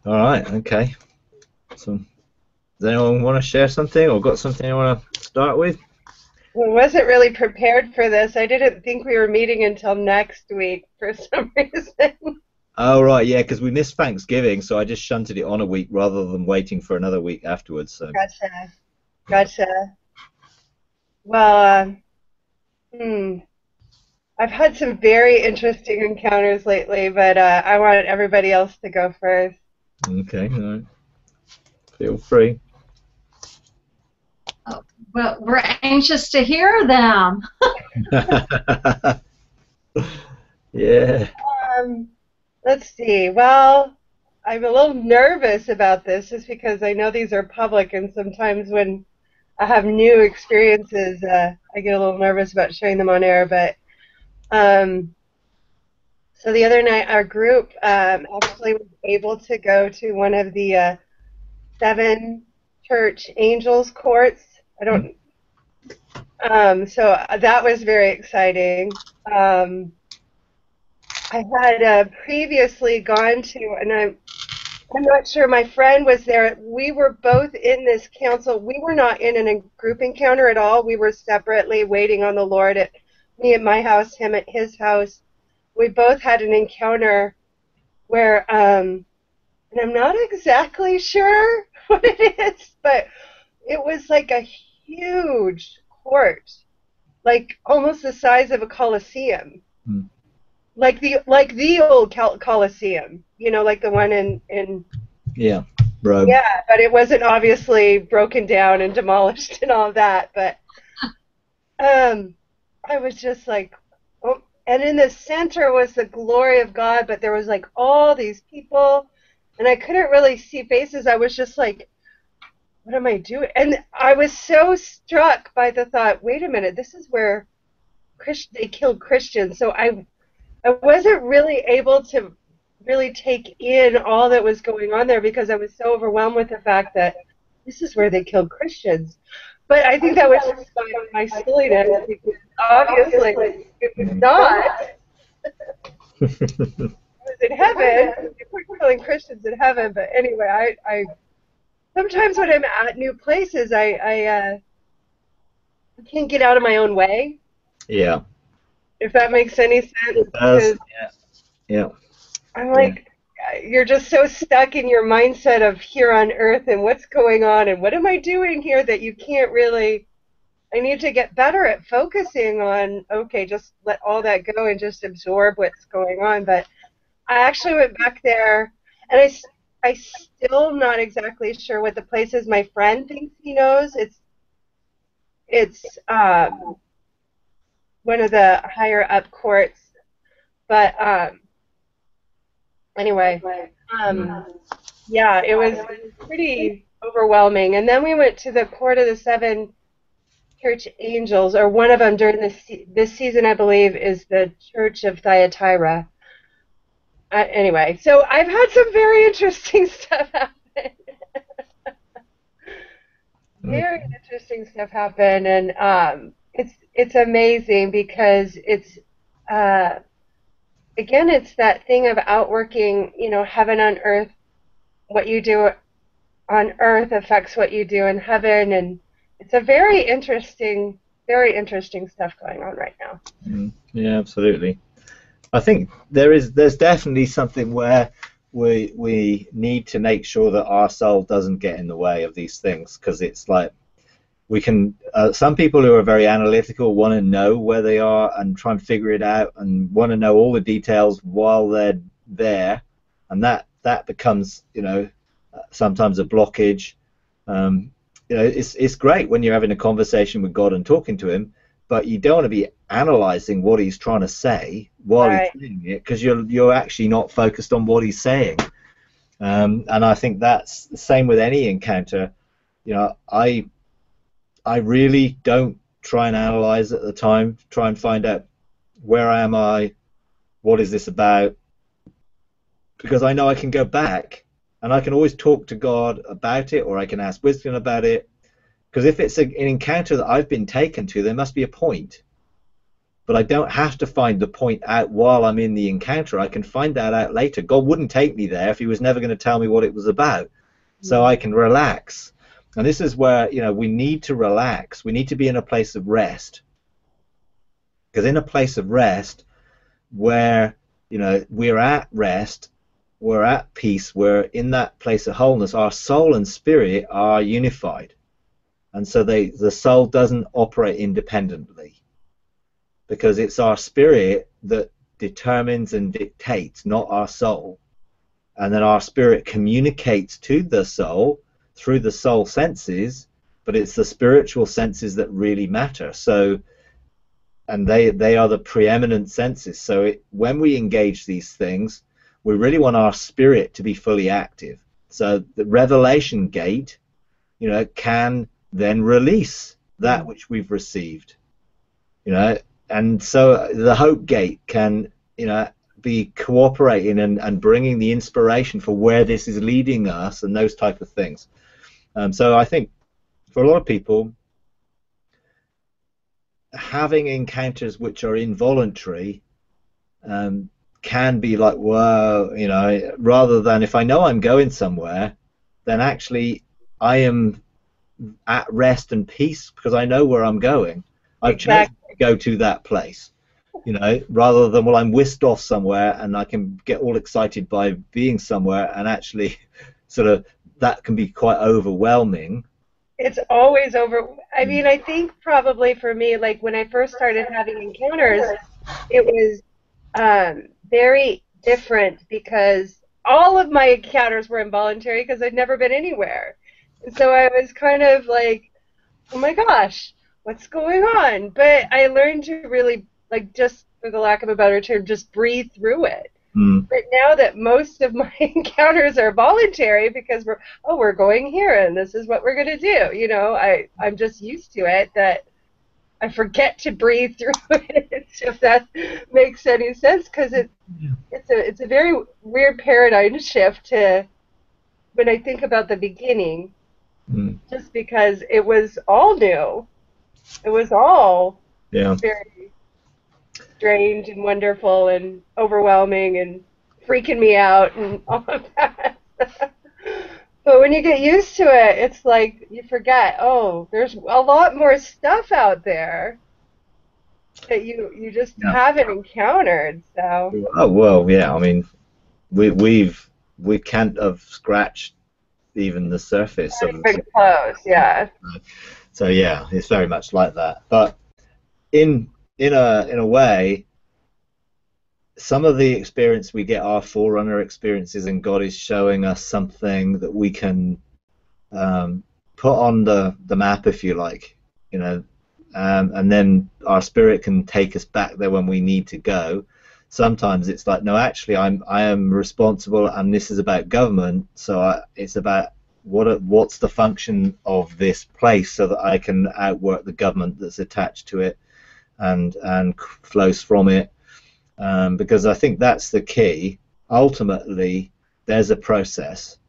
All right. Okay. So, does anyone want to share something or got something they want to start with? I wasn't really prepared for this. I didn't think we were meeting until next week for some reason. Oh, right. Yeah, because we missed Thanksgiving, so I just shunted it on a week rather than waiting for another week afterwards. So, Gotcha. yeah. Gotcha. Well, hmm. I've had some very interesting encounters lately, but I want everybody else to go first. Okay. All right. Feel free. Oh, well, we're anxious to hear them. Yeah. Um, let's see. Well, I'm a little nervous about this just because I know these are public, and sometimes when I have new experiences, I get a little nervous about sharing them on air. But um, so the other night, our group actually was able to go to one of the seven church angels courts. I don't. So that was very exciting. Um, I had previously gone to, and I'm not sure. My friend was there. We were both in this council. We were not in a group encounter at all. We were separately waiting on the Lord at me at my house, him at his house. We both had an encounter where, and I'm not exactly sure what it is, but it was like a huge court, like almost the size of a coliseum, Mm. like the old Coliseum, like the one in Yeah. Rome. yeah, but it wasn't obviously broken down and demolished and all that. But um, I was just like, oh, and in the center was the glory of God, but there was like all these people, and I couldn't really see faces. I was just like, what am I doing? And I was so struck by the thought, wait a minute, this is where they killed Christians. So I wasn't really able to really take in all that was going on there because I was so overwhelmed with the fact that this is where they killed Christians. But I think that was just my silliness because obviously it was Mm. not. It was in heaven. They were killing Christians in heaven. But anyway, I sometimes when I'm at new places, I can't get out of my own way, Yeah. if that makes any sense, It does. because Yeah. Yeah. I'm Yeah. like, you're just so stuck in your mindset of here on earth and what's going on and what am I doing here that you can't really. I need to get better at focusing on, okay, just let all that go and just absorb what's going on. But I actually went back there and I still not exactly sure what the place is. My friend thinks he knows. It's one of the higher up courts. But anyway, Mm. um, yeah, it was pretty overwhelming. And then we went to the Court of the Seven Church Angels, or one of them during this season, I believe, is the Church of Thyatira. Anyway, so I've had some very interesting stuff happen. Very Okay. interesting stuff happen, and it's amazing because it's uh, again, it's that thing of outworking, heaven on earth. What you do on earth affects what you do in heaven, and it's a very interesting stuff going on right now. Mm. Yeah, absolutely. I think there's definitely something where we need to make sure that our soul doesn't get in the way of these things because it's like we can some people who are very analytical want to know where they are and try and figure it out and want to know all the details while they're there, and that becomes sometimes a blockage. um, it's great when you're having a conversation with God and talking to him, but you don't want to be analyzing what he's trying to say while he's Right. saying it because you're actually not focused on what he's saying. And I think that's the same with any encounter. I really don't try and analyze at the time, try and find out where am I, what is this about, because I know I can go back and I can always talk to God about it or I can ask wisdom about it. Because if it's an encounter that I've been taken to, there must be a point. but I don't have to find the point out while I'm in the encounter. I can find that out later. God wouldn't take me there if he was never going to tell me what it was about. So I can relax. And this is where, we need to relax. We need to be in a place of rest. Because in a place of rest where, we're at rest, we're at peace, we're in that place of wholeness, our soul and spirit are unified. And so the soul doesn't operate independently, because it's our spirit that determines and dictates, not our soul. And then our spirit communicates to the soul through the soul senses, but it's the spiritual senses that really matter. So, and they are the preeminent senses. So when we engage these things, we really want our spirit to be fully active. So the revelation gate, can then release that which we've received, and so the hope gate can, be cooperating and bringing the inspiration for where this is leading us and those type of things. So I think for a lot of people, having encounters which are involuntary can be like, whoa, rather than if I know I'm going somewhere, then actually I am at rest and peace because I know where I'm going. I've chosen to go to that place, rather than, well, I'm whisked off somewhere and I can get all excited by being somewhere, and actually sort of that can be quite overwhelming. It's always I mean, I think probably for me, like when I first started having encounters, it was very different because all of my encounters were involuntary because I'd never been anywhere. And so I was kind of like, oh my gosh, what's going on? But I learned to really, like, just for the lack of a better term, just breathe through it. But now that most of my encounters are voluntary because we're going here and this is what we're going to do, I'm just used to it that I forget to breathe through it, if that makes any sense, because it's a very weird paradigm shift to when I think about the beginning, just because it was all new. It was all very strange and wonderful and overwhelming and freaking me out and all of that. But when you get used to it, it's like you forget, oh, there's a lot more stuff out there that you just haven't encountered. So. Oh well, yeah. I mean, we can't have scratched even the surface of it. Close, yeah. So yeah, it's very much like that. But in a way, some of the experience we get are forerunner experiences, and God is showing us something that we can put on the map, if you like, and then our spirit can take us back there when we need to go. Sometimes it's like, no, actually, I am responsible, and this is about government, so it's about what's the function of this place, so that I can outwork the government that's attached to it and flows from it. Because I think that's the key. Ultimately, there's a process.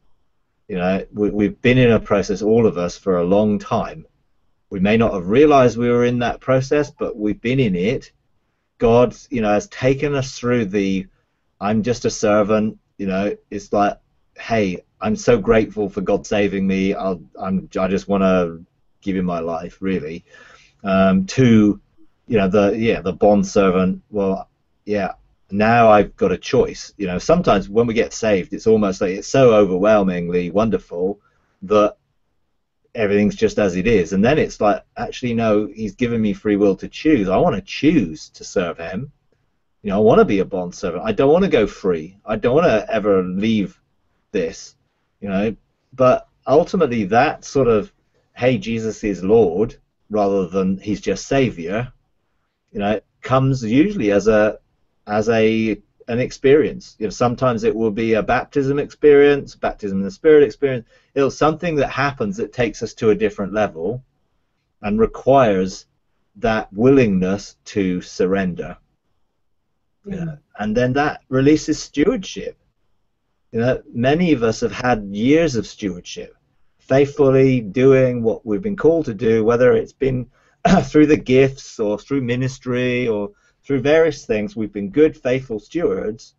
We've been in a process, all of us, for a long time. We may not have realized we were in that process, but we've been in it. God, has taken us through I'm just a servant. It's like, hey, I'm so grateful for God saving me. I just want to give him my life, really. To the bond servant. Well, yeah, now I've got a choice. Sometimes when we get saved, it's almost like it's so overwhelmingly wonderful that everything's just as it is. And then it's like, actually, no, he's given me free will to choose. I want to choose to serve him. I want to be a bond servant. I don't want to go free. I don't want to ever leave this, But ultimately, that sort of, hey, Jesus is Lord, rather than he's just Savior, comes usually as an experience. Sometimes it will be a baptism experience, baptism in the Spirit experience. It's something that happens that takes us to a different level and requires that willingness to surrender. And then that releases stewardship. Many of us have had years of stewardship, faithfully doing what we've been called to do, whether it's been through the gifts or through ministry or through various things, we've been good, faithful stewards,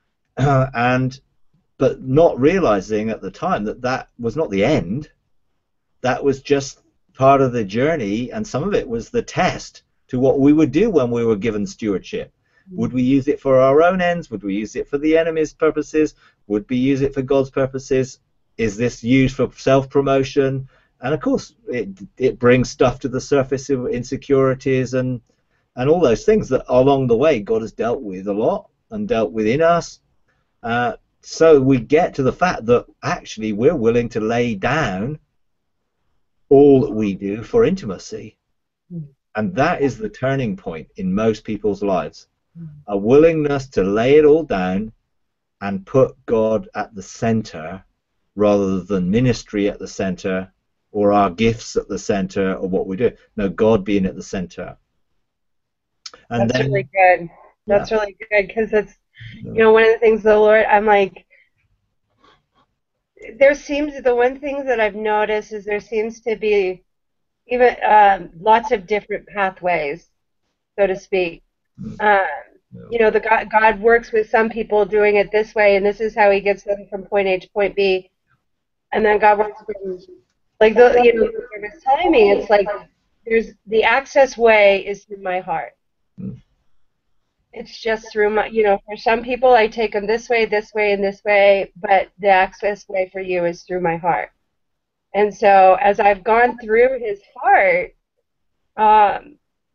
but not realizing at the time that that was not the end. That was just part of the journey, and some of it was the test to what we would do when we were given stewardship. Would we use it for our own ends? Would we use it for the enemy's purposes? Would we use it for God's purposes? Is this used for self-promotion? And of course, it brings stuff to the surface of insecurities and all those things that along the way God has dealt with a lot and dealt with in us. So we get to the fact that actually we're willing to lay down all that we do for intimacy. And that is the turning point in most people's lives. A willingness to lay it all down and put God at the center rather than ministry at the center or our gifts at the center or what we do. No, God being at the center. And That's then, really good. That's really good, because it's, you know, one of the things the Lord, I'm like, the one thing that I've noticed is there seems to be even lots of different pathways, so to speak. You know, God works with some people doing it this way, and this is how He gets them from point A to point B. And then God works with, like, the was telling me, it's like there's the access way is through my heart. It's just through my, for some people I take them this way, and this way, but the access way for you is through my heart. And so as I've gone through His heart, I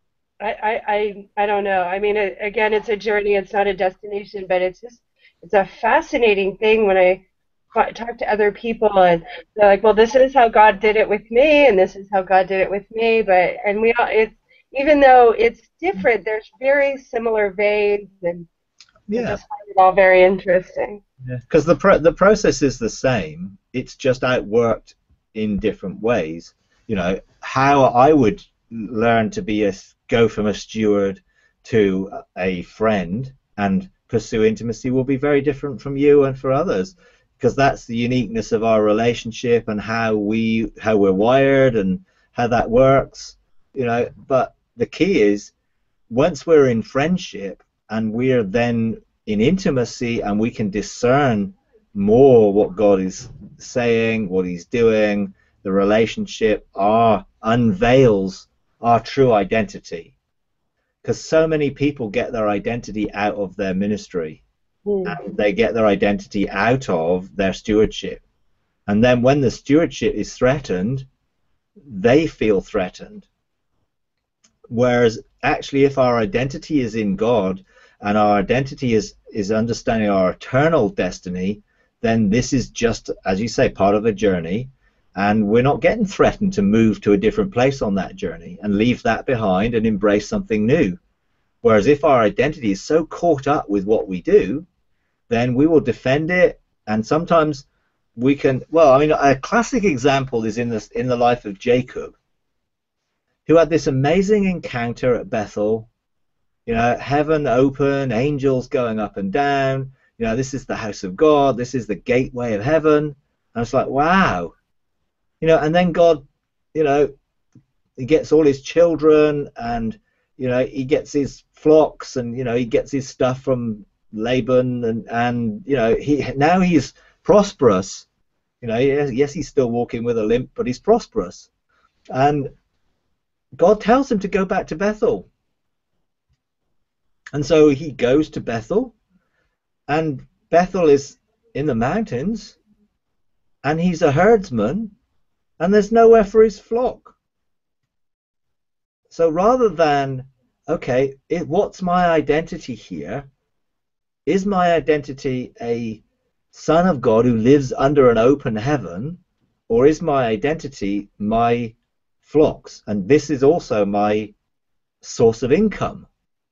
don't know. I mean, again, it's a journey. It's not a destination, but it's a fascinating thing when I talk to other people, and they're like, well, this is how God did it with me, and this is how God did it with me. And we all, even though it's different, there's very similar veins, and I just find it all very interesting. Because the process is the same. It's just outworked in different ways. You know, how I would learn to go from a steward to a friend and pursue intimacy will be very different from you and for others, because that's the uniqueness of our relationship and how we're wired and how that works. But the key is, once we're in friendship and we're then in intimacy and we can discern more what God is saying, what He's doing, the relationship unveils our true identity. Because so many people get their identity out of their ministry, and they get their identity out of their stewardship. And then when the stewardship is threatened, they feel threatened. Whereas actually, if our identity is in God and our identity is understanding our eternal destiny, then this is just, as you say, part of a journey, and we're not getting threatened to move to a different place on that journey and leave that behind and embrace something new. Whereas if our identity is so caught up with what we do, then we will defend it, and sometimes we can, a classic example is in the life of Jacob, who had this amazing encounter at Bethel, heaven open, angels going up and down, this is the house of God, this is the gateway of heaven, and it's like, wow, and then God, He gets all His children, and, He gets His flocks, and, He gets His stuff from Laban, and now he's prosperous, yes, he's still walking with a limp, but he's prosperous, and God tells him to go back to Bethel. And so he goes to Bethel, and Bethel is in the mountains, and he's a herdsman, and there's nowhere for his flock. So rather than, okay, what's my identity here? Is my identity a son of God who lives under an open heaven, or is my identity my flocks? And this is also my source of income.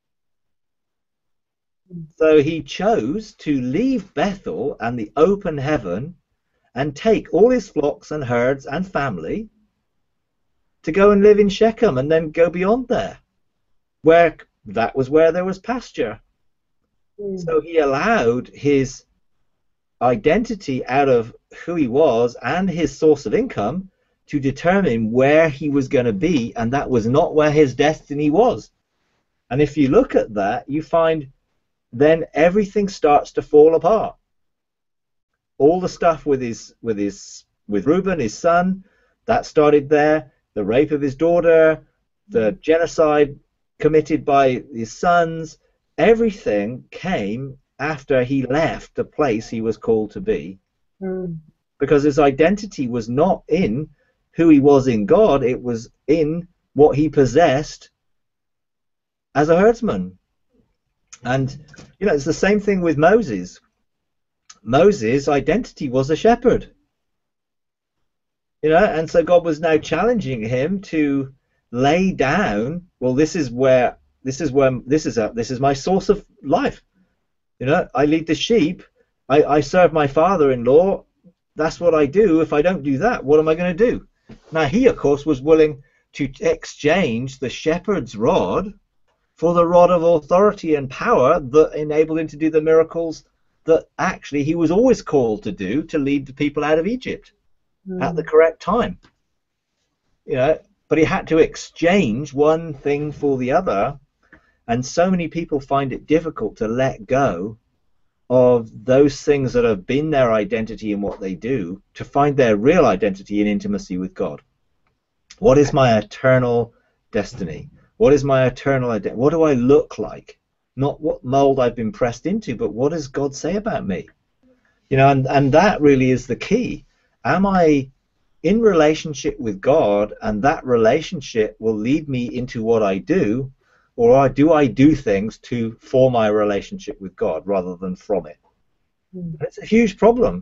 So he chose to leave Bethel and the open heaven and take all his flocks and herds and family to go and live in Shechem, and then go beyond there, where that was where there was pasture. So he allowed his identity out of who he was and his source of income to determine where he was going to be, and that was not where his destiny was. And if you look at that, you find then everything starts to fall apart. All the stuff with Reuben, his son, that started there. The rape of his daughter, the genocide committed by his sons, everything came after he left the place he was called to be. Because his identity was not in who he was in God, it was in what he possessed as a herdsman. And it's the same thing with Moses. Moses' identity was a shepherd. And so God was now challenging him to lay down, well, this is my source of life. I lead the sheep, I serve my father-in-law, that's what I do. If I don't do that, what am I going to do? Now he, of course, was willing to exchange the shepherd's rod for the rod of authority and power that enabled him to do the miracles that actually he was always called to do, to lead the people out of Egypt at the correct time. But he had to exchange one thing for the other, and so many people find it difficult to let go of those things that have been their identity in what they do, to find their real identity in intimacy with God. What is my eternal destiny? What is my eternal identity? What do I look like? Not what mold I've been pressed into, but what does God say about me? And that really is the key. Am I in relationship with God, and that relationship will lead me into what I do, or do I do things for my relationship with God rather than from it? It's a huge problem.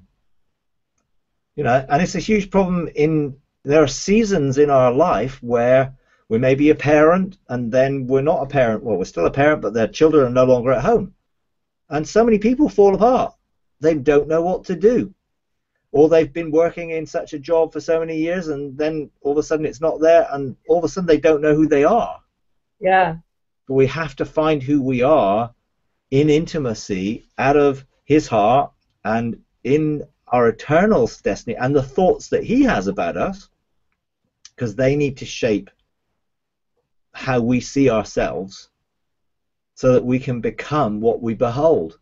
And it's a huge problem there are seasons in our life where we may be a parent, and then we're not a parent. Well, we're still a parent, but their children are no longer at home. And so many people fall apart. They don't know what to do. Or they've been working in such a job for so many years, and then all of a sudden it's not there, and all of a sudden they don't know who they are. Yeah. But we have to find who we are in intimacy, out of his heart, and in our eternal destiny, and the thoughts that he has about us, because they need to shape how we see ourselves so that we can become what we behold.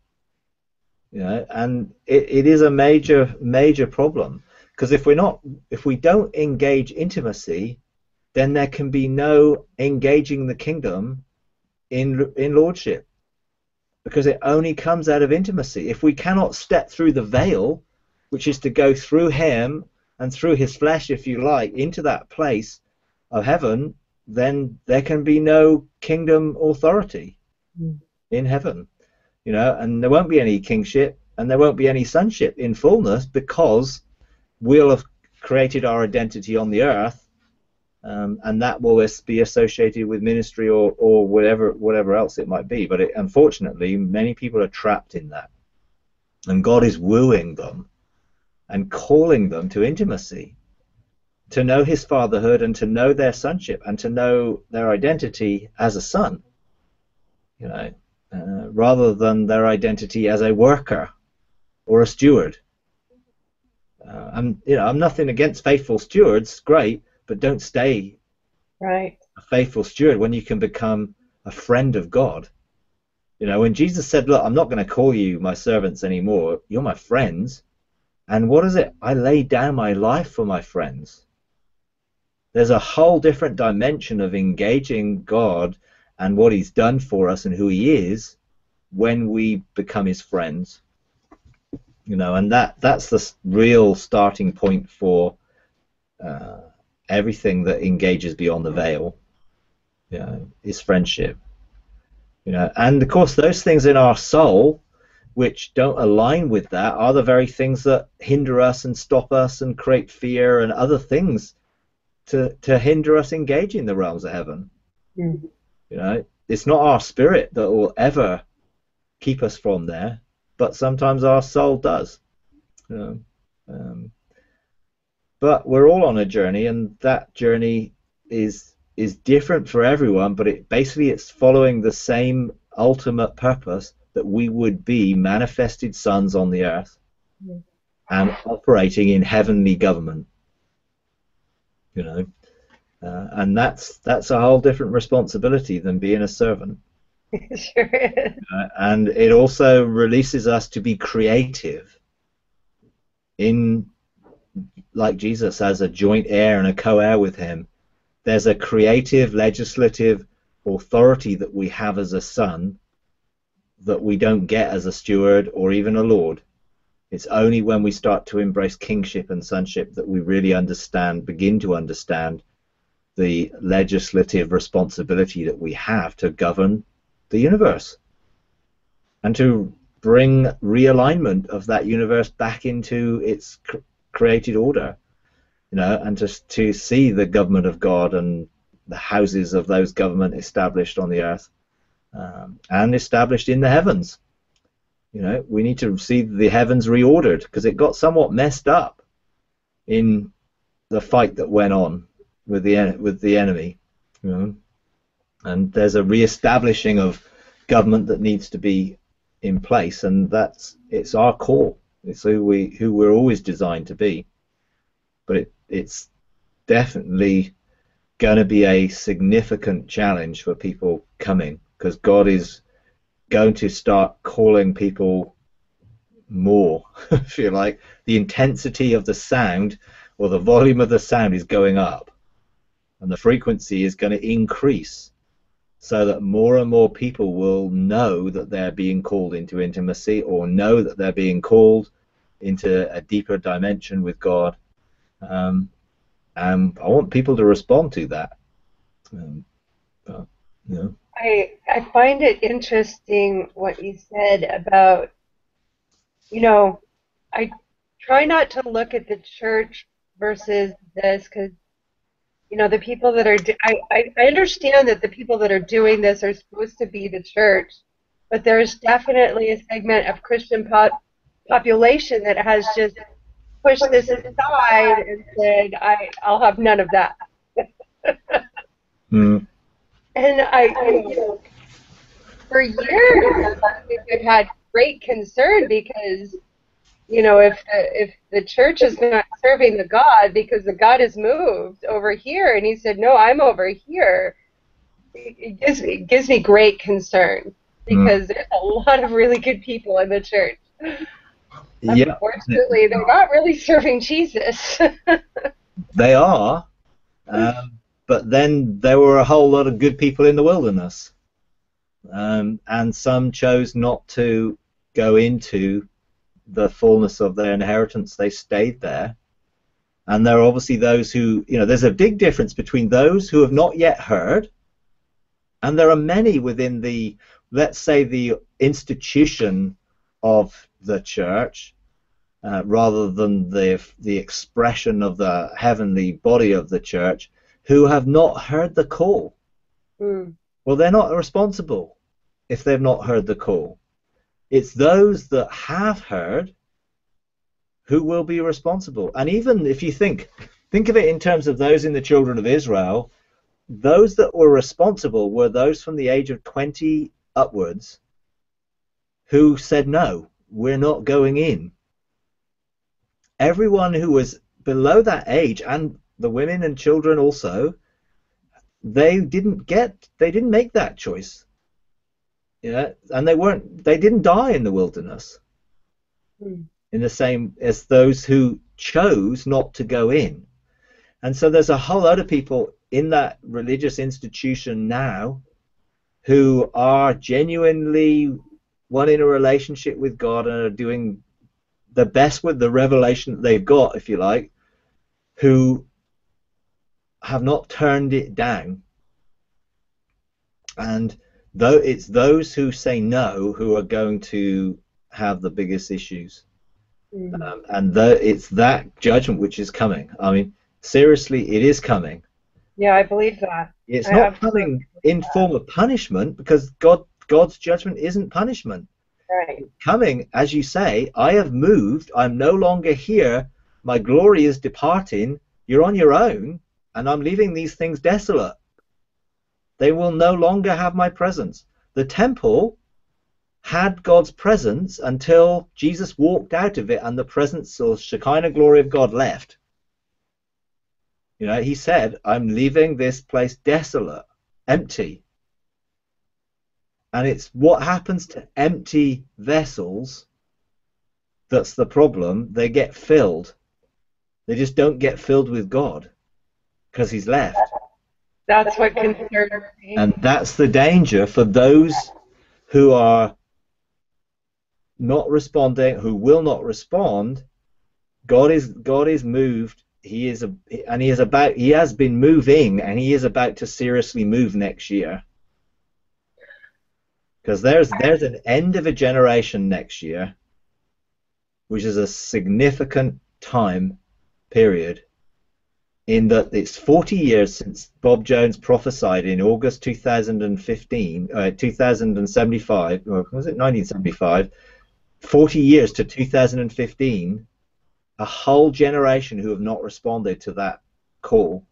And it is a major problem, because if we don't engage intimacy, then there can be no engaging the kingdom in lordship, because it only comes out of intimacy. If we cannot step through the veil, which is to go through him and through his flesh, if you like, into that place of heaven, then there can be no kingdom authority in heaven. And there won't be any kingship, and there won't be any sonship in fullness, because we'll have created our identity on the earth, and that will be associated with ministry or whatever else it might be. But unfortunately, many people are trapped in that, and God is wooing them and calling them to intimacy, to know his fatherhood, and to know their sonship, and to know their identity as a son, rather than their identity as a worker or a steward. I'm nothing against faithful stewards, great, but don't stay right a faithful steward when you can become a friend of God. When Jesus said, look, I'm not going to call you my servants anymore, you're my friends. And what is it? I lay down my life for my friends. There's a whole different dimension of engaging God and what he's done for us and who he is when we become his friends. And that's the real starting point for everything that engages beyond the veil, is friendship. And of course those things in our soul which don't align with that are the very things that hinder us and stop us and create fear and other things to hinder us engaging the realms of heaven. It's not our spirit that will ever keep us from there, but sometimes our soul does. But we're all on a journey, and that journey is different for everyone, but it's following the same ultimate purpose, that we would be manifested sons on the earth and operating in heavenly government. And that's a whole different responsibility than being a servant. It sure is. And it also releases us to be creative in, like Jesus, as a joint heir and a co-heir with him. There's a creative, legislative authority that we have as a son that we don't get as a steward or even a lord. It's only when we start to embrace kingship and sonship that we really begin to understand the legislative responsibility that we have to govern the universe and to bring realignment of that universe back into its created order, and to see the government of God and the houses of those government established on the earth and established in the heavens. We need to see the heavens reordered because it got somewhat messed up in the fight that went on with the enemy. And there's a reestablishing of government that needs to be in place, and it's our call. It's who we're always designed to be. But it's definitely going to be a significant challenge for people coming, because God is going to start calling people more. If you like, the intensity of the sound or the volume of the sound is going up, and the frequency is going to increase, so that more and more people will know that they're being called into intimacy, or know that they're being called into a deeper dimension with God. And I want people to respond to that. I find it interesting what you said about, I try not to look at the church versus this, because the people that are I understand that the people that are doing this are supposed to be the church, but there's definitely a segment of Christian population that has just pushed this aside and said, I'll have none of that. Mm. And for years I've had great concern because, if the church is not serving the God because the God has moved over here, and he said, no, I'm over here, it gives me great concern, because there's a lot of really good people in the church. Yeah. Unfortunately, they're not really serving Jesus. They are, but then there were a whole lot of good people in the wilderness, and some chose not to go into the fullness of their inheritance. They stayed there. And there are obviously those who, there's a big difference between those who have not yet heard, and there are many within the, let's say, the institution of the church, rather than the expression of the heavenly body of the church, who have not heard the call. Well, they're not responsible if they've not heard the call. It's those that have heard who will be responsible. And even if you think of it in terms of those in the children of Israel, those that were responsible were those from the age of 20 upwards who said, no, we're not going in. Everyone who was below that age, and the women and children also, they didn't make that choice. And they didn't die in the wilderness in the same as those who chose not to go in. And so there's a whole lot of people in that religious institution now who are genuinely wanting a relationship with God and are doing the best with the revelation that they've got, if you like, who have not turned it down. And though it's those who say no who are going to have the biggest issues. And it's that judgment which is coming. I mean, seriously, it is coming. Yeah, I believe that. It's not coming in form of punishment, because God's judgment isn't punishment. Right. It's coming, as you say, I have moved, I'm no longer here, my glory is departing, you're on your own, and I'm leaving these things desolate. They will no longer have my presence. The temple had God's presence until Jesus walked out of it and the presence or Shekinah glory of God left. He said, I'm leaving this place desolate, empty. And it's what happens to empty vessels that's the problem. They get filled. They just don't get filled with God because he's left. That's what concerns me. And that's the danger for those who are not responding, who will not respond. God is moved. He has been moving, and he is about to seriously move next year. Because there's an end of a generation next year, which is a significant time period, in that it's 40 years since Bob Jones prophesied in August 2075, or was it 1975? 40 years to 2015, a whole generation who have not responded to that call.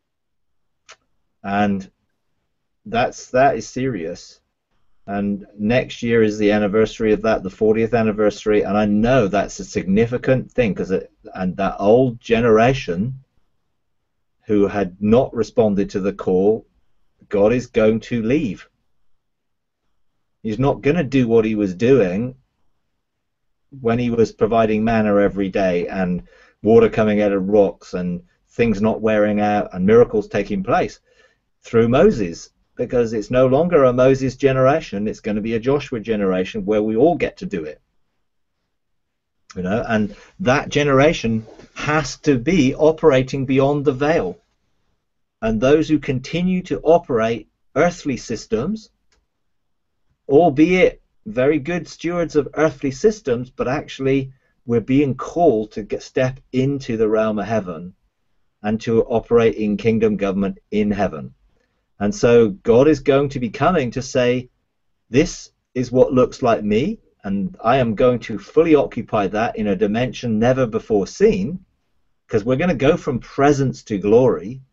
And that is serious. And next year is the anniversary of that, the 40th anniversary, and I know that's a significant thing, and that old generation who had not responded to the call, God is going to leave. He's not going to do what he was doing when he was providing manna every day and water coming out of rocks and things not wearing out and miracles taking place through Moses, because it's no longer a Moses generation. It's going to be a Joshua generation where we all get to do it. You know, and that generation has to be operating beyond the veil. And those who continue to operate earthly systems, albeit very good stewards of earthly systems, but actually we're being called to step into the realm of heaven and to operate in kingdom government in heaven. And so God is going to be coming to say, this is what looks like me, and I am going to fully occupy that in a dimension never before seen, because we're going to go from presence to glory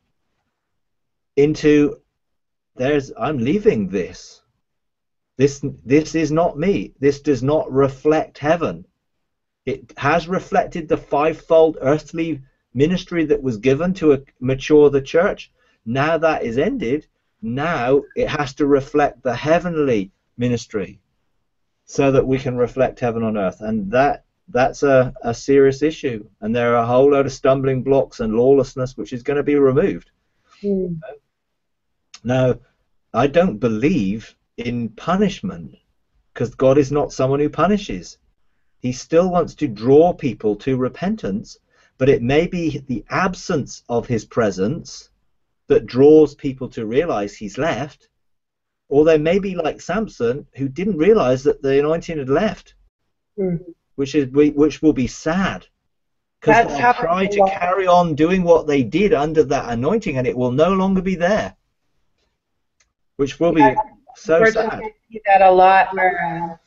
into I'm leaving this. This is not me. This does not reflect heaven. It has reflected the fivefold earthly ministry that was given to mature the church. Now that is ended. Now it has to reflect the heavenly ministry so that we can reflect heaven on earth. And that's a serious issue. And there are a whole load of stumbling blocks and lawlessness which is going to be removed. Mm. Now, I don't believe in punishment, because God is not someone who punishes. He still wants to draw people to repentance, but it may be the absence of his presence that draws people to realize he's left, or they may be like Samson, who didn't realize that the anointing had left, which will be sad, because they'll try to carry on doing what they did under that anointing, and it will no longer be there, which will be so sad. We see that a lot, where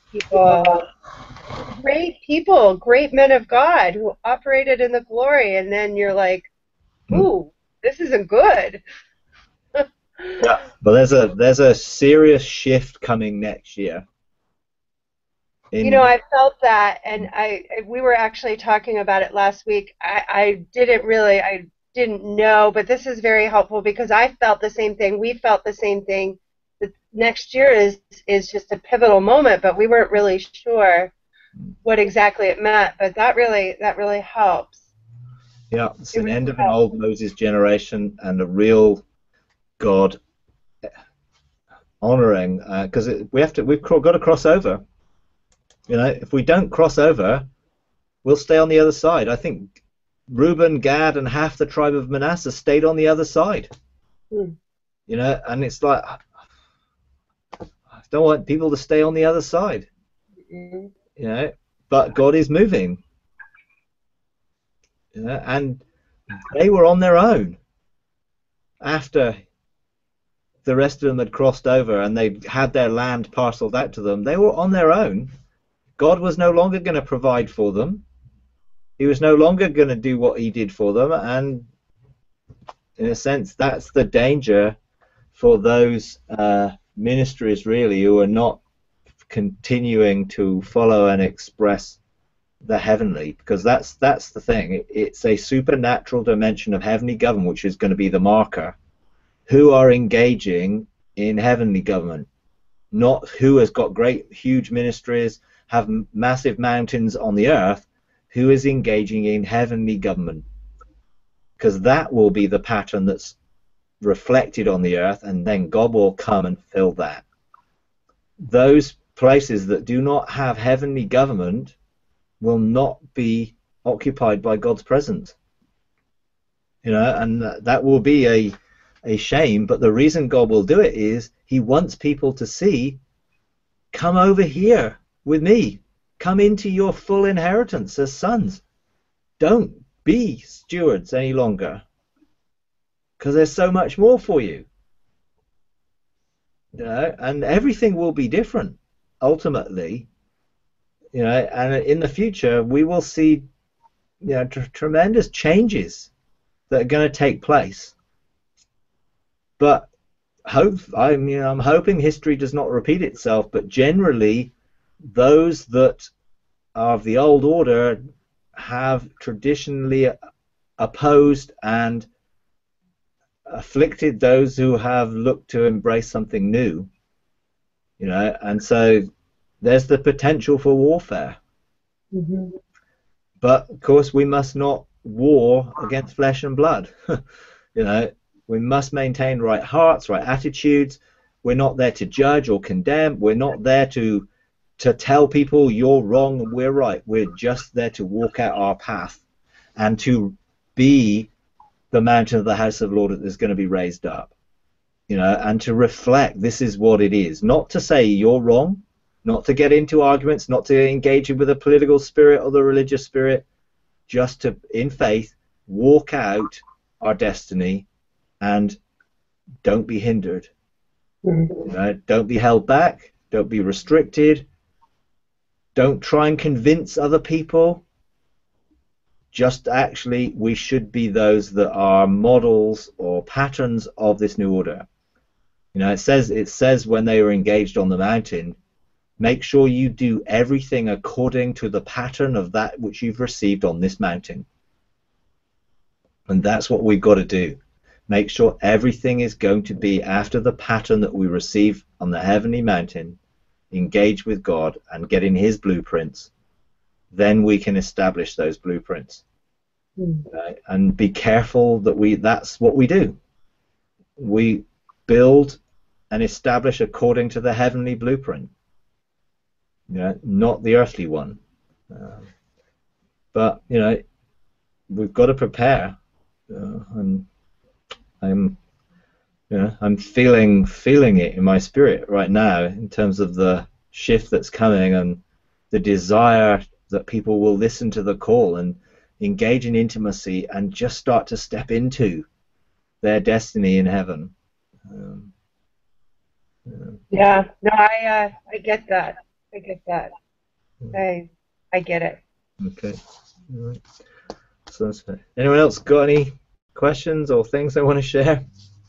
great men of God who operated in the glory, and then you're like, ooh, this isn't good. Yeah, but there's a serious shift coming next year. I felt that, and we were actually talking about it last week. I didn't know, but this is very helpful, because I felt the same thing. We felt the same thing. The next year is just a pivotal moment, but we weren't really sure what exactly it meant. But that really helps. Yeah, it's an end of an old Moses generation and a real God honoring, because we've got to cross over. If we don't cross over, we'll stay on the other side. I think Reuben, Gad, and half the tribe of Manasseh stayed on the other side. And it's like, I don't want people to stay on the other side. But God is moving. And they were on their own after the rest of them had crossed over and they had their land parceled out to them. They were on their own. God was no longer going to provide for them. He was no longer going to do what he did for them, and in a sense that's the danger for those ministries really who are not continuing to follow and express the heavenly, because that's the thing. It's a supernatural dimension of heavenly government which is going to be the marker, who are engaging in heavenly government. not who has got great, huge ministries, have massive mountains on the earth, who is engaging in heavenly government. Because that will be the pattern that's reflected on the earth, and then God will come and fill that. Those places that do not have heavenly government will not be occupied by God's presence. You know, and that will be a shame, but the reason God will do it is he wants people to see, come over here with me, come into your full inheritance as sons. Don't be stewards any longer, because there's so much more for you. You know, and everything will be different ultimately. You know, and in the future we will see, you know, tremendous changes that are going to take place. But I'm hoping history does not repeat itself. But generally, those that are of the old order have traditionally opposed and afflicted those who have looked to embrace something new. You know, and so there's the potential for warfare. Mm-hmm. But of course, we must not war against flesh and blood. You know, we must maintain right hearts, right attitudes. We're not there to judge or condemn. We're not there to tell people you're wrong and we're right. We're just there to walk out our path and to be the mountain of the house of the Lord that is going to be raised up. You know, and to reflect this is what it is. Not to say you're wrong, not to get into arguments, not to engage with the political spirit or the religious spirit, just to, in faith, walk out our destiny and don't be hindered. Mm-hmm. You know, don't be held back, don't be restricted, don't try and convince other people. Just actually, we should be those that are models or patterns of this new order. You know, it says when they were engaged on the mountain, make sure you do everything according to the pattern of that which you've received on this mountain. And that's what we've got to do. Make sure everything is going to be after the pattern that we receive on the heavenly mountain, engage with God and get in his blueprints. Then we can establish those blueprints. Right? And be careful that that's what we do. We build and establish according to the heavenly blueprint. You know, not the earthly one. But you know, we've got to prepare, and I'm feeling it in my spirit right now in terms of the shift that's coming and the desire that people will listen to the call and engage in intimacy and just start to step into their destiny in heaven. Yeah, no, I get that. I get that. I get it. Okay. All right. So that's fair. Anyone else got any questions or things they want to share?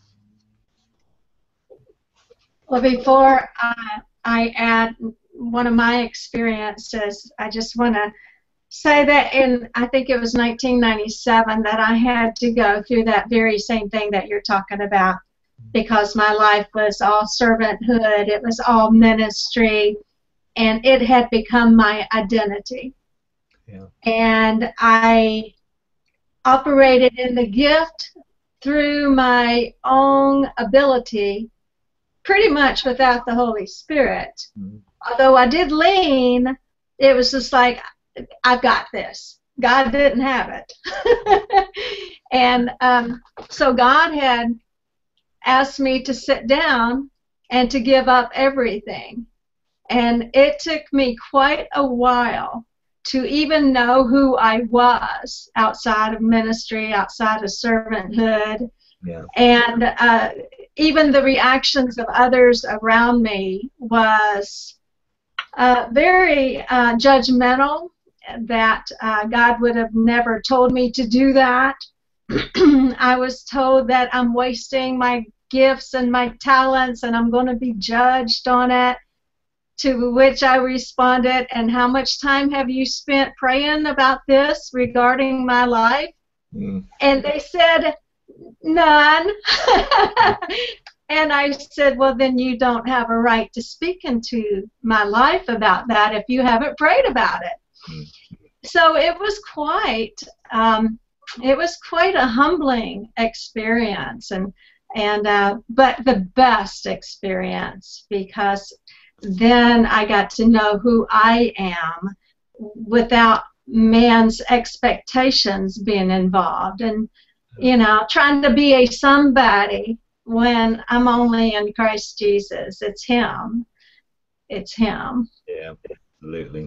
Well, before I add one of my experiences, I just want to say that I think it was 1997 that I had to go through that very same thing that you're talking about, because my life was all servanthood, it was all ministry, and it had become my identity. Yeah. And I operated in the gift through my own ability, pretty much without the Holy Spirit. Mm-hmm. Although I did lean, it was just like, I've got this. God didn't have it. And so God had asked me to sit down and to give up everything. And it took me quite a while to even know who I was outside of ministry, outside of servanthood. Yeah. And even the reactions of others around me was very judgmental, that God would have never told me to do that. I was told that I'm wasting my gifts and my talents and I'm going to be judged on it, to which I responded, and how much time have you spent praying about this regarding my life? Mm. And they said, none. And I said, well, then you don't have a right to speak into my life about that if you haven't prayed about it. So it was quite a humbling experience, but the best experience, because then I got to know who I am without man's expectations being involved, and trying to be a somebody when I'm only in Christ Jesus. It's Him. It's Him. Yeah, absolutely.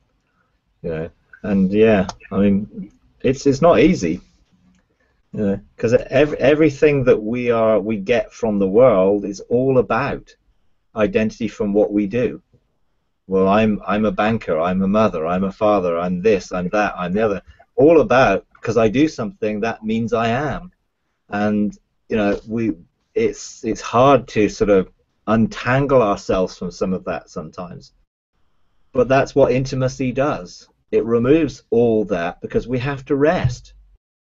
And I mean, it's not easy, because everything that we get from the world is all about identity from what we do. Well, I'm a banker, I'm a mother, I'm a father, I'm this, I'm that, I'm the other. All about, because I do something, that means I am. And it's hard to sort of untangle ourselves from some of that sometimes. But that's what intimacy does. It removes all that, because we have to rest.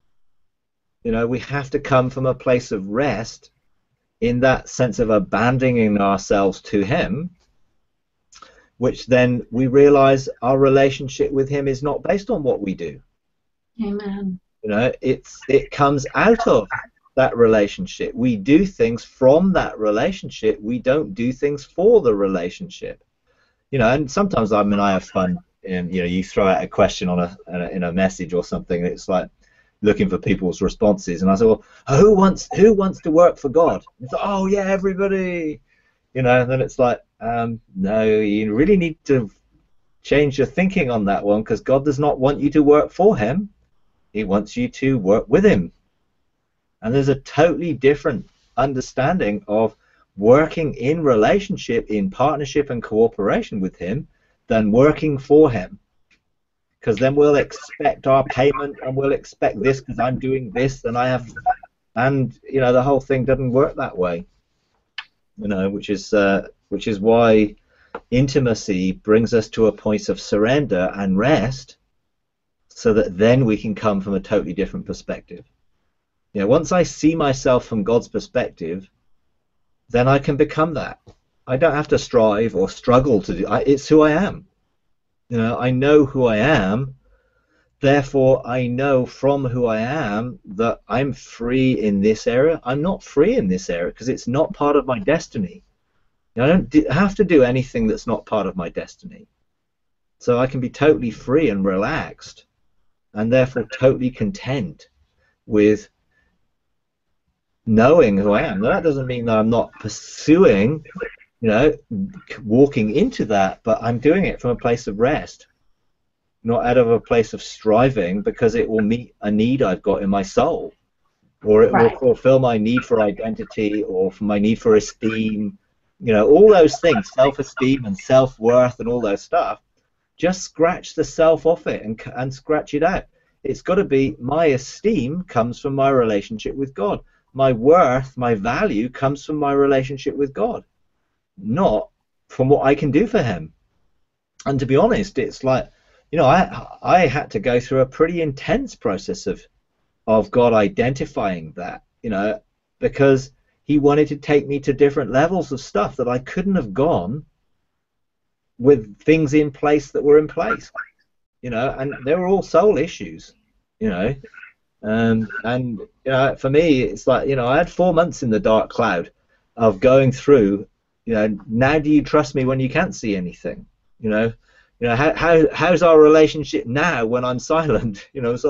We have to come from a place of rest, in that sense of abandoning ourselves to Him, which then we realize our relationship with Him is not based on what we do. Amen. It comes out of that relationship. We do things from that relationship. We don't do things for the relationship. And sometimes I have fun. And you throw out a question in a message or something, and it's like looking for people's responses. And I say, well, who wants to work for God? It's like, oh yeah, everybody. And then it's like, no, you really need to change your thinking on that one, because God does not want you to work for Him. He wants you to work with Him. And there's a totally different understanding of working in relationship, in partnership and cooperation with Him, than working for Him. Because then we'll expect our payment, and we'll expect this because I'm doing this, and the whole thing doesn't work that way. Which is why intimacy brings us to a point of surrender and rest, so that then we can come from a totally different perspective. Once I see myself from God's perspective, then I can become that. I don't have to strive or struggle to do. It's who I am. I know who I am. Therefore, I know from who I am that I'm free in this area. I'm not free in this area because it's not part of my destiny. I don't have to do anything that's not part of my destiny. So I can be totally free and relaxed, and therefore totally content with knowing who I am. Now, that doesn't mean that I'm not pursuing, walking into that, but I'm doing it from a place of rest, not out of a place of striving, because it will meet a need I've got in my soul, or it will fulfill my need for identity, or for my need for esteem, all those things, self-esteem and self-worth and all those stuff. Just scratch the self off it and scratch it out. It's got to be, my esteem comes from my relationship with God. My worth, my value comes from my relationship with God, not from what I can do for Him. And to be honest, it's like, I had to go through a pretty intense process of God identifying that, because He wanted to take me to different levels of stuff that I couldn't have gone with things in place that were in place, and they were all soul issues, and for me, it's like, I had 4 months in the dark cloud of going through, now do you trust me when you can't see anything? How's our relationship now when I'm silent?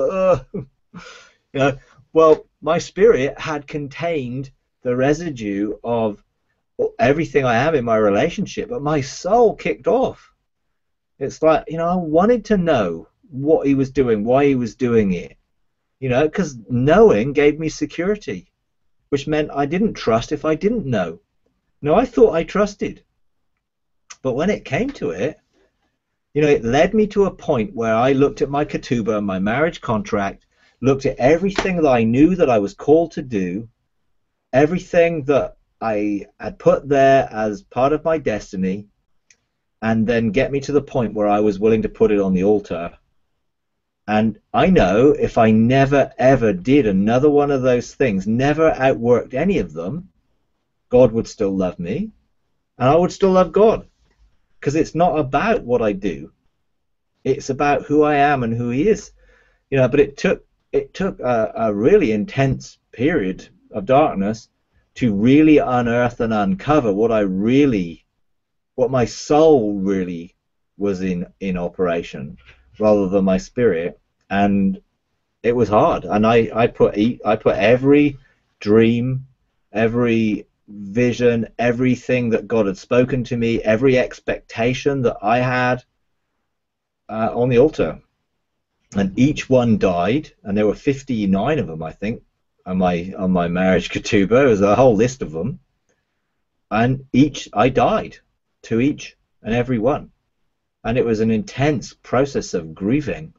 Well, my spirit had contained the residue of everything I have in my relationship, but my soul kicked off. It's like, I wanted to know what He was doing, why He was doing it, because knowing gave me security, which meant I didn't trust if I didn't know. I thought I trusted, but when it came to it, it led me to a point where I looked at my ketubah, my marriage contract, looked at everything that I knew that I was called to do, everything that I had put there as part of my destiny, and then get me to the point where I was willing to put it on the altar. And I know if I never ever did another one of those things, never outworked any of them, God would still love me, and I would still love God, because it's not about what I do. It's about who I am and who He is. But it took a really intense period of darkness to really unearth and uncover what my soul really was in operation, rather than my spirit. And it was hard. And I put every dream, every vision, everything that God had spoken to me, every expectation that I had on the altar. And each one died, and there were 59 of them, I think, on my marriage ketubah. There was a whole list of them, and I died to each and every one. And it was an intense process of grieving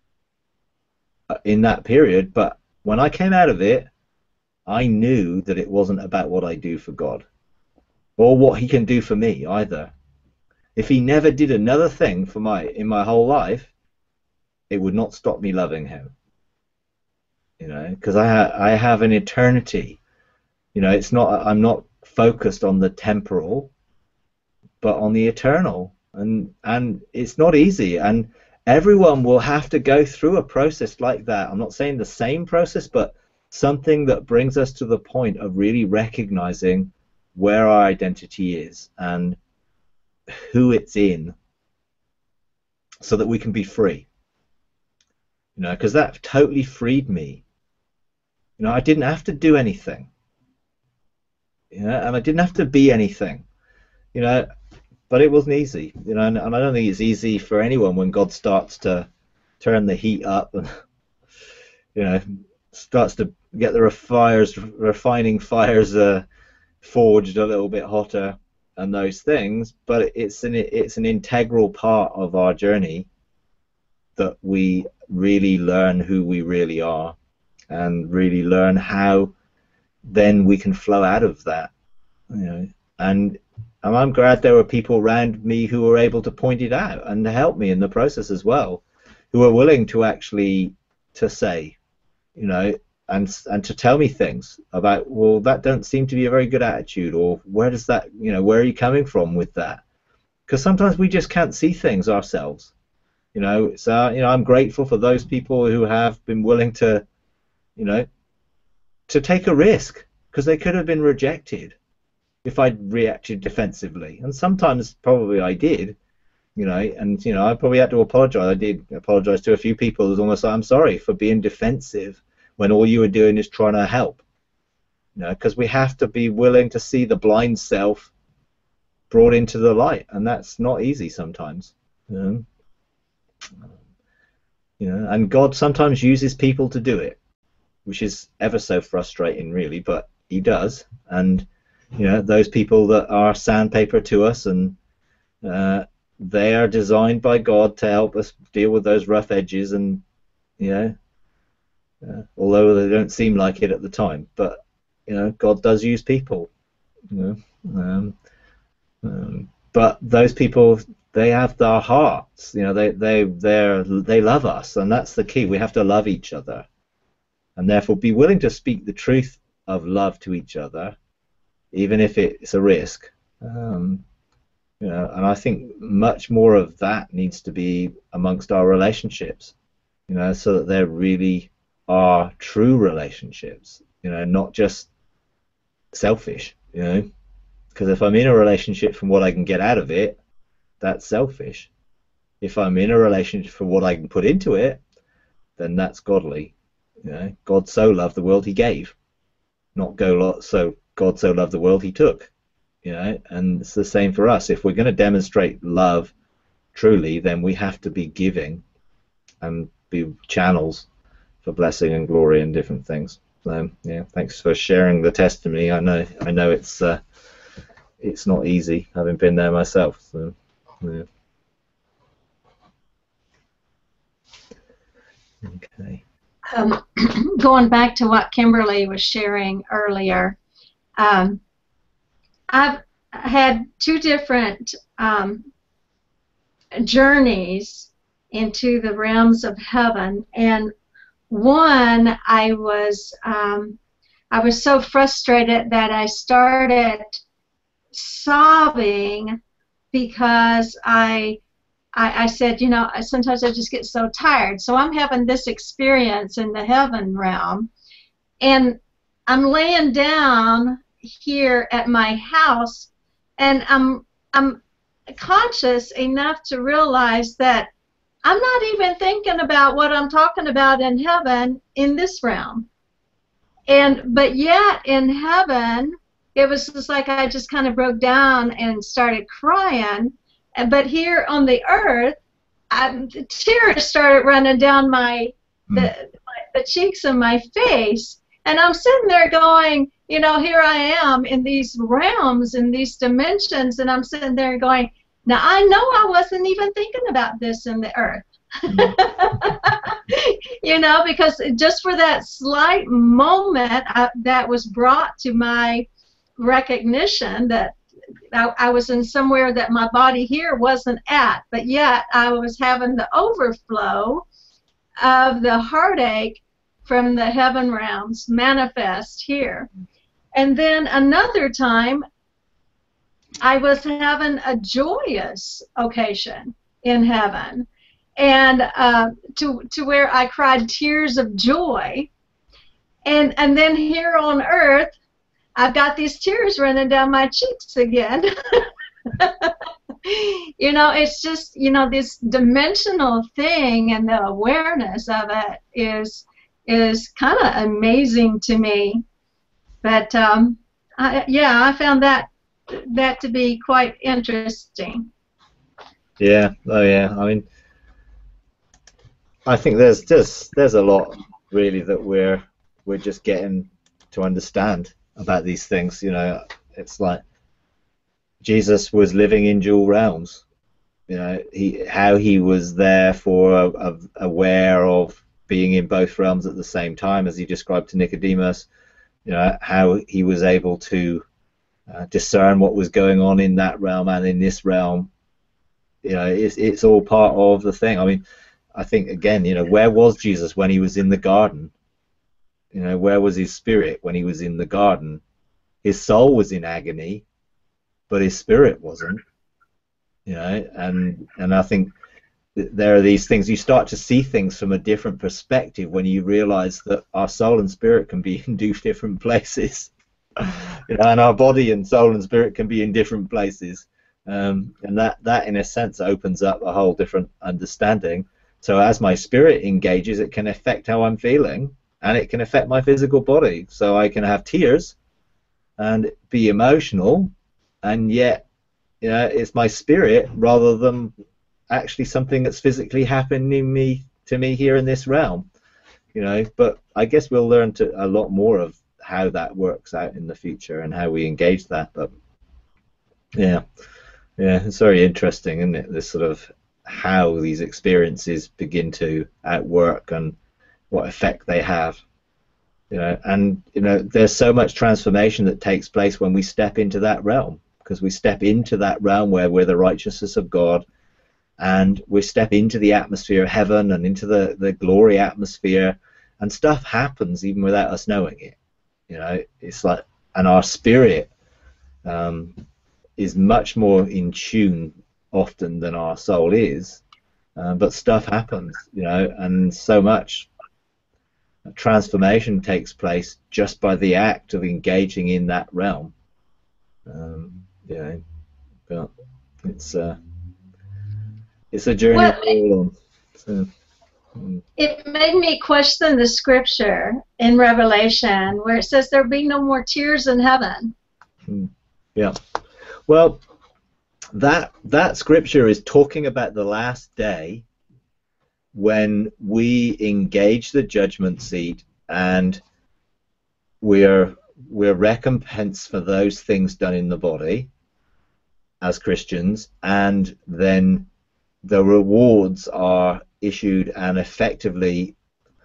in that period. But when I came out of it, I knew that it wasn't about what I do for God or what He can do for me either. If He never did another thing in my whole life, it would not stop me loving Him. Because I have an eternity. I'm not focused on the temporal, but on the eternal. And it's not easy. And everyone will have to go through a process like that. I'm not saying the same process, but something that brings us to the point of really recognizing where our identity is and who it's in, so that we can be free. Because that totally freed me. I didn't have to do anything. And I didn't have to be anything. But it wasn't easy. And I don't think it's easy for anyone when God starts to turn the heat up and starts to get the refining fires forged a little bit hotter and those things. But it's an integral part of our journey that we really learn who we really are, and really learn how then we can flow out of that. And I'm glad there were people around me who were able to point it out and to help me in the process as well, who were willing to actually to say, and to tell me things about, well, that don't seem to be a very good attitude, or where does that, where are you coming from with that? Because sometimes we just can't see things ourselves. So I'm grateful for those people who have been willing to, to take a risk, because they could have been rejected if I'd reacted defensively, and sometimes probably I did, and I probably had to apologize. I did apologize to a few people. It was almost like, I'm sorry for being defensive when all you were doing is trying to help. Because we have to be willing to see the blind self brought into the light, and that's not easy sometimes. And God sometimes uses people to do it, which is ever so frustrating, really, but He does. And those people that are sandpaper to us, and they are designed by God to help us deal with those rough edges, and although they don't seem like it at the time, but God does use people. But those people, they have their hearts. They love us, and that's the key. We have to love each other, and therefore be willing to speak the truth of love to each other, even if it's a risk. And I think much more of that needs to be amongst our relationships, so that there really are true relationships, not just selfish, because if I'm in a relationship from what I can get out of it, that's selfish. If I'm in a relationship for what I can put into it, then that's godly. God so loved the world He gave, not so God so loved the world He took. And it's the same for us. If we're going to demonstrate love truly, then we have to be giving and be channels for blessing and glory and different things. So thanks for sharing the testimony. I know it's not easy, having been there myself. So okay. Going back to what Kimberly was sharing earlier, I've had two different journeys into the realms of heaven, and one I I was so frustrated that I started sobbing because I said, you know, sometimes I just get so tired. So I'm having this experience in the heaven realm, and I'm laying down here at my house, and I'm conscious enough to realize that I'm not even thinking about what I'm talking about in heaven in this realm. But yet in heaven, it was just like I just kind of broke down and started crying. But here on the earth, the tears started running down the cheeks of my face. And I'm sitting there going, you know, here I am in these realms, in these dimensions, and I'm sitting there going, now I know I wasn't even thinking about this in the earth. You know, because just for that slight moment that was brought to my recognition that I was in somewhere that my body here wasn't at, but yet I was having the overflow of the heartache from the heaven realms manifest here. And then another time, I was having a joyous occasion in heaven, and to where I cried tears of joy. And then here on earth, I've got these tears running down my cheeks again. You know, it's just, you know, this dimensional thing, and the awareness of it is kind of amazing to me. But yeah, I found that to be quite interesting. Yeah. Oh, yeah. I mean, I think there's a lot really that we're just getting to understand about these things. You know, it's like Jesus was living in dual realms. You know, how he was there for aware of being in both realms at the same time, as he described to Nicodemus. You know, how he was able to discern what was going on in that realm and in this realm. You know, it's all part of the thing. I mean, I think again, you know, where was Jesus when he was in the garden? You know, where was his spirit when he was in the garden? His soul was in agony, but his spirit wasn't. You know, and I think there are these things, you start to see things from a different perspective when you realize that our soul and spirit can be in different places. You know, and our body and soul and spirit can be in different places. And that in a sense opens up a whole different understanding. So as my spirit engages, it can affect how I'm feeling, and it can affect my physical body. So I can have tears and be emotional, and yet, you know, it's my spirit rather than actually something that's physically happening to me here in this realm. You know, but I guess we'll learn a lot more of how that works out in the future and how we engage that. But yeah, it's very interesting, isn't it? This sort of how these experiences begin to outwork and what effect they have. You know, and you know, there's so much transformation that takes place when we step into that realm, because we step into that realm where we're the righteousness of God, and we step into the atmosphere of heaven and into the glory atmosphere, and stuff happens even without us knowing it. You know, it's like, and our spirit is much more in tune often than our soul is, but stuff happens, you know, and so much transformation takes place just by the act of engaging in that realm. You know, but it's a journey. Well, So, it made me question the scripture in Revelation where it says there'll be no more tears in heaven. Yeah. Well, that scripture is talking about the last day when we engage the judgment seat and we're recompensed for those things done in the body as Christians, and then the rewards are issued, and effectively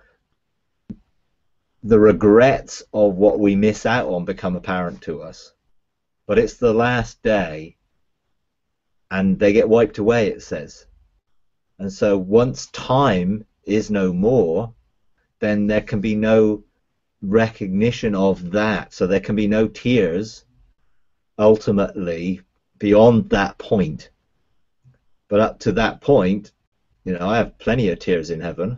the regrets of what we miss out on become apparent to us. But it's the last day, and they get wiped away, it says. And so once time is no more, then there can be no recognition of that. So there can be no tears ultimately beyond that point. But up to that point, you know, I have plenty of tears in heaven.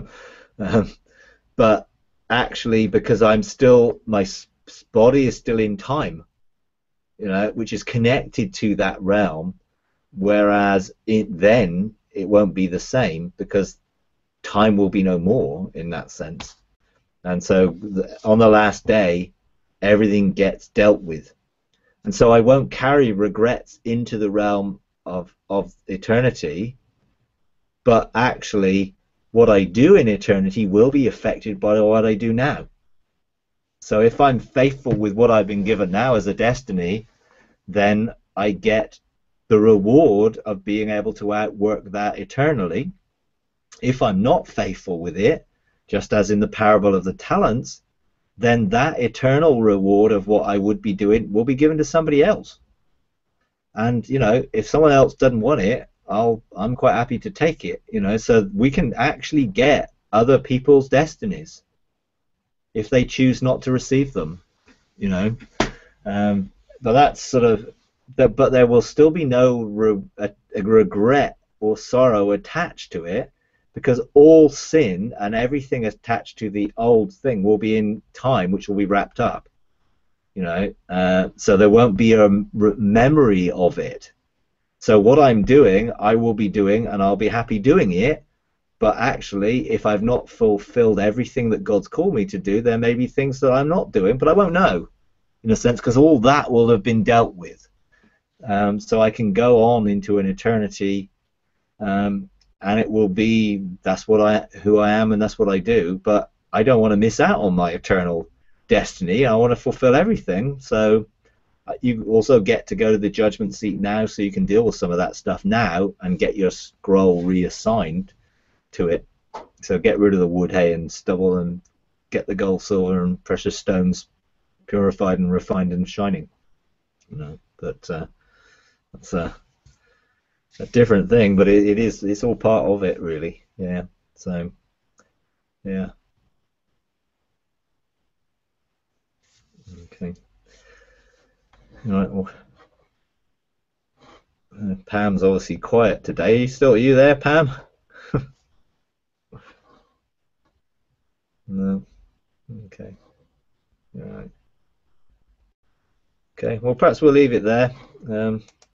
But actually, because I'm still, my body is still in time, you know, which is connected to that realm, whereas then it won't be the same, because time will be no more in that sense. And so on the last day, everything gets dealt with. And so I won't carry regrets into the realm of eternity, but actually what I do in eternity will be affected by what I do now. So if I'm faithful with what I've been given now as a destiny, then I get the reward of being able to outwork that eternally. If I'm not faithful with it, just as in the parable of the talents, then that eternal reward of what I would be doing will be given to somebody else. And, you know, if someone else doesn't want it, I'm quite happy to take it, you know. So we can actually get other people's destinies if they choose not to receive them, you know. But that's sort of, but there will still be no regret or sorrow attached to it, because all sin and everything attached to the old thing will be in time, which will be wrapped up, you know. So there won't be a memory of it. So what I'm doing, I will be doing, and I'll be happy doing it. But actually, if I've not fulfilled everything that God's called me to do, there may be things that I'm not doing, but I won't know, in a sense, because all that will have been dealt with. So I can go on into an eternity, and it will be, that's what who I am, and that's what I do. But I don't want to miss out on my eternal destiny. I want to fulfill everything. So you also get to go to the judgment seat now, so you can deal with some of that stuff now and get your scroll reassigned to it. So get rid of the wood, hay, and stubble, and get the gold, silver, and precious stones purified and refined and shining. You know, but that's a different thing, but it's all part of it, really. Yeah. So yeah. Okay. All right. Well, Pam's obviously quiet today. Are you there, Pam? No. Okay. All right. Okay. Well, perhaps we'll leave it there.